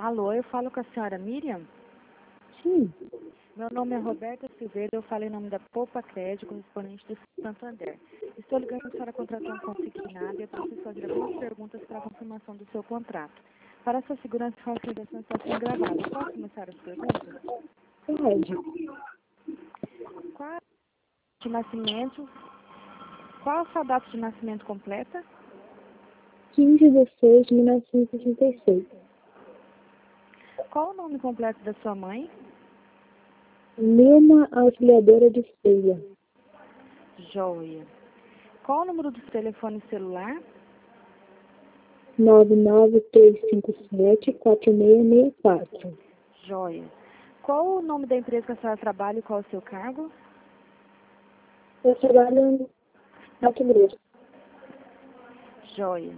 Alô, eu falo com a senhora Miriam? Sim. Meu nome é Roberta Silveira, eu falo em nome da Poupa Crédito, correspondente do Santander. Estou ligando para a senhora contratou um consignado e eu preciso fazer algumas perguntas para a confirmação do seu contrato. Para a sua segurança, a consideração está sendo gravada. Posso começar as perguntas? Pode. Qual a data de nascimento? Qual a sua data de nascimento completa? 15 de 6 de 1966. Qual o nome completo da sua mãe? Nilma Auxiliadora de Ceia. Joia. Qual o número do seu telefone celular? 99357-4664. Joia. Qual o nome da empresa que a senhora trabalha e qual o seu cargo? Eu trabalho no Mato Grosso. Joia.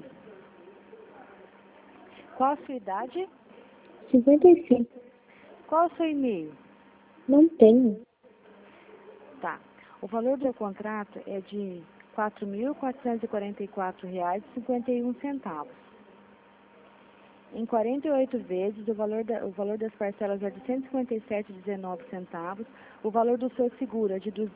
Qual a sua idade? 55. Qual o seu e-mail? Não tenho. Tá. O valor do seu contrato é de R$ 4.444,51. Em 48 vezes, o valor das parcelas é de R$ 157,19. O valor do seu seguro é de R$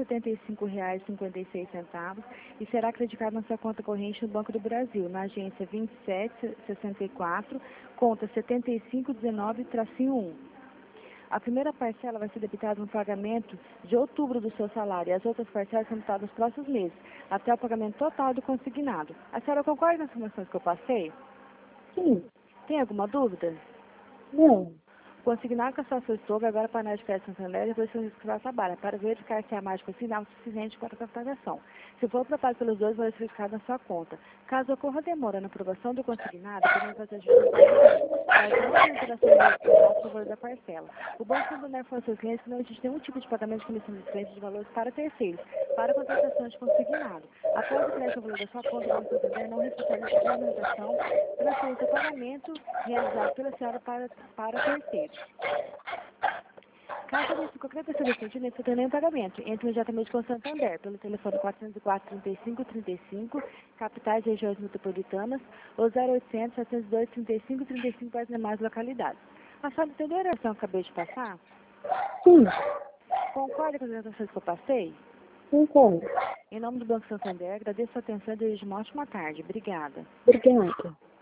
275,56 e será acreditado na sua conta corrente no Banco do Brasil, na agência 2764, conta 7519-1. A primeira parcela vai ser debitada no pagamento de outubro do seu salário e as outras parcelas são debitadas nos próximos meses, até o pagamento total do consignado. A senhora concorda com as informações que eu passei? Sim. Tem alguma dúvida? Não. Consignar com a sua assessora agora para a análise de crédito Santander e depois que você trabalha, para verificar se a margem consignada é suficiente para a captação. Se for aprovado pelos dois, vai ser verificado na sua conta. Caso ocorra demora na aprovação do consignado, podemos fazer ajuste mas não tem alteração do contrato no valor da parcela. O Banco Santander informa aos seus clientes que não existe nenhum tipo de pagamento de comissão de frente de valores para terceiros, para a contratação de consignado. Após o crédito no valor da sua conta, o Banco Santander não responsabiliza pela manutenção, transferência ou pagamento realizado pela senhora para terceiros. Caso desse qualquer pessoa desse sentido, você tem nenhum pagamento. Entre imediatamente com o Santander, pelo telefone 404-3535, capitais e regiões metropolitanas, ou 0800-702-3535 para as demais localidades. A senhora entendeu a oração que eu acabei de passar? Sim. Concorda com as orientações que eu passei? Concordo. Em nome do Banco Santander, agradeço a atenção e desejo uma ótima tarde. Obrigada. Obrigada.